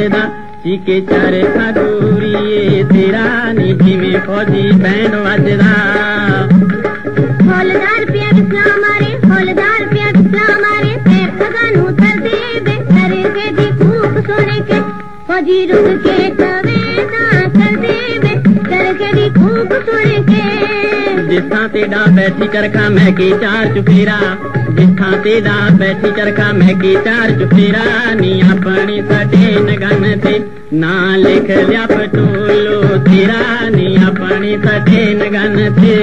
ਵੱਜਦਾ ਚੀਕੇ ਚਾਰੇ ਖਾਦੂਰੀਏ ਤੇਰਾ ਨੀ ਜਿਵੇਂ ਫੌਜੀ ਬੈਂਡ ਵੱਜਦਾ ਹੌਲਦਾਰ ਪਿਆ ਕਿਸਨਾ ਮਾਰੇ ਹੌਲਦਾਰ ਪਿਆ ਕਿਸਨਾ ਮਾਰੇ ਪੈਰ ਖਗਾ ਨੂੰ ਧਰਦੇ ਵੇ ਤਰਕੇ ਦੀ ਖੂਬ ਸੁਣ ਕੇ ਫੌਜੀ ਰੁਕ ਕੇ ਕਵੇ ਨਾ ਕਰਦੇ ਵੇ ਤਰਕੇ ਦੀ ਖੂਬ ਸੁਣ ਕੇ ਜਿਸ ਥਾਂ ਤੇ ਡਾ ਬੈਠੀ ਚਰਖਾ ਮੈਂ ਕੀ ਚਾਰ ਚੁਫੇਰਾ ਜਿਸ ਥਾਂ ਤੇ ਡਾ ਬੈਠੀ ਚਰਖਾ ਮੈਂ ਕੀ ਚਾਰ ਚੁਫੇਰਾ ਨੀ ਆਪਣੀ ਸਟੇ ਨਗਨ ਤੇ ਨਾ ਲਿਖ ਲਿਆ ਪਟੋਲੋ ਤੇਰਾ ਨੀ ਆਪਣੀ ਸਟੇ ਨਗਨ ਤੇ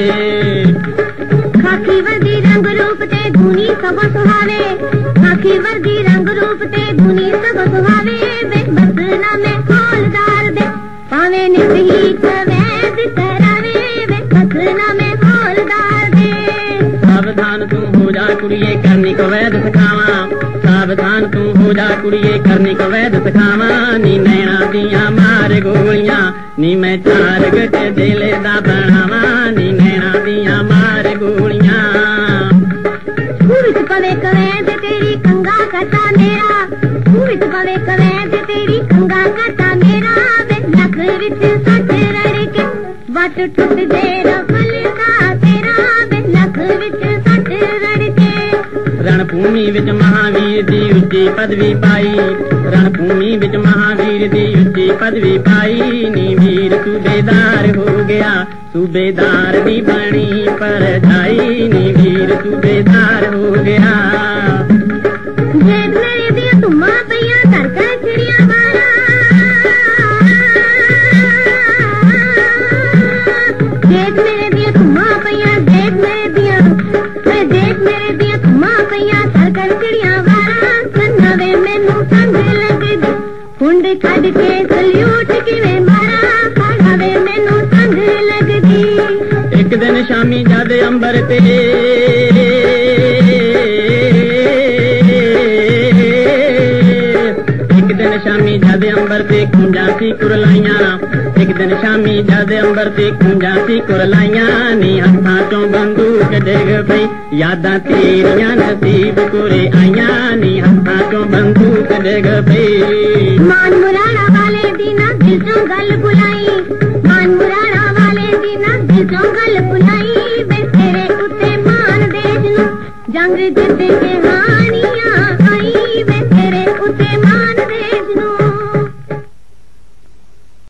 ਖਾਕੀ ਵਰਦੀ ਰੰਗ ਰੂਪ ਤੇ ਧੁਨੀ ਸਭ ਸੁਹਾਵੇ ਖਾਕੀ ਵਰਦੀ ਰੰਗ ਰੂਪ ਤੇ ਧੁਨੀ ਸਭ ਸੁਹਾਵੇ ਵੇ ਬਸਨਾ ਮੈਂ ਹੌਲਦਾਰ ਦੇ ਭਾਵੇਂ ਨਿਤ ਹੀ ਕਵੈਦ ਕਰਾਵੇ ਵੇ ਬਸਨਾ ਮੈਂ ਹੌਲਦਾਰ ਦੇ ਸਾਵਧਾਨ ਤੂੰ ਹੋ ਜਾ ਕੁੜੀਏ ਕਰਨੀ ਕਵੈਦ ਸਿਖਾਵਾਂ ਸਾਵਧਾਨ ਤੂੰ ਹੋ ਜਾ ਕੁੜੀਏ ਕਰਨੀ ਕਵੈਦ ਸਿਖਾਵਾਂ ਨੀ ਨੈਣਾ ਦੀਆਂ ਮਾਰ ਗੋਲੀਆਂ ਨੀ ਮੈਂ ਚਾਰ ਗੱਟੇ ਦਿਲ ਦਾ ਬਣਾਵਾਂ ਨੀ ਨੈਣਾ ਦੀਆਂ ਮਾਰ ਗੋਲੀਆਂ ਵਿੱਚ ਪਵੇ ਕਵੈਦ ਤੇਰੀ ਕੰਗਾ ਕਰਤਾ ਮੇਰਾ ਵਿੱਚ ਪਵੇ ਕਵੈਦ ਤੇਰੀ ਕੰਗਾ ਕਰਤਾ ਮੇਰਾ ਵੇ ਲੱਖ ਵਿੱਚ ਸੱਟ ਰੜ ਕੇ ਵੱਟ ਟੁੱਟ ਦੇ ਰਫਲ ਦਾ ਤੇਰਾ ਵੇ ਲੱਖ ਵਿੱਚ ਸੱਟ ਰੜ ਕੇ ਰਣਭੂਮੀ ਵਿੱਚ ਮਹਾਵੀਰ ਦੀ ਉੱਚੀ ਪਦਵੀ ਪਾਈ ਰਣਭੂਮੀ ਵਿੱਚ ਮਹਾਵੀਰ ਦੀ ਉੱਚੀ ਪਦਵੀ ਪਾਈ ਨੀ ਵੀਰ ਸੂਬੇਦਾਰ ਹੋ ਗਿਆ ਸੂਬੇਦਾਰ ਦੀ ਬਣੀ ਪਰਛਾਈ ਨੀ ਵੀਰ ਸੂਬੇਦਾਰ ਹੋ ਗਿਆ ਜੇਬ ਮੇਰੇ ਦੀਆਂ ਧੁੰਮਾਂ ਪਈਆਂ ਘਰ ਘਰ ਚਿੜੀਆਂ ਮਾਰਾਂ ਜੇਬ ਮੇਰੇ ਦੀਆਂ ਧੁੰਮਾਂ ਪਈਆਂ ਜੇਬ ਮੇਰੇ ਦੀਆਂ ਧੁੰਮਾਂ ਪਈਆਂ ਘਰ ਘਰ ਚਿੜੀਆਂ ਮਾਰਾਂ ਕੰਨਾਂ ਵੇ ਮੈਨੂੰ ਸੰਗ ਲੱਗਦੀ ਹੁੰਡ ਛੱਡ ਕੇ ਸਲੂਟ ਕਿਵੇਂ ਮਾਰਾਂ ਖਾਣਾ ਵੇ ਮੈਨੂੰ ਸੰਗ ਲੱਗਦੀ ਇੱਕ ਦਿਨ ਸ਼ਾਮੀ ਜਦ ਅੰਬਰ ਤੇ ਇੱਕ ਦਿਨ ਸ਼ਾਮੀ ਜਦ ਅੰਬਰ ਤੇ ਖੁੰਝਾਂ ਸੀ ਕੁਰਲਾਈਆਂ ਇੱਕ ਦਿਨ ਸ਼ਾਮੀ ਜਦ ਅੰਬਰ ਤੇ ਖੁੰਝਾਂ ਸੀ ਕੁਰਲਾਈਆਂ ਨੀ ਹੱਥਾਂ ਚੋਂ ਬੰਦੂਕ ਡਿੱਗ ਪਈ ਯਾਦਾਂ ਤੇਰੀਆਂ ਨਸੀਬ ਕੁਰੇ ਆਈਆਂ ਨੀ ਹੱਥਾਂ ਚੋਂ ਬੰਦੂਕ ਡਿੱਗ ਪਈ ਮਾਨ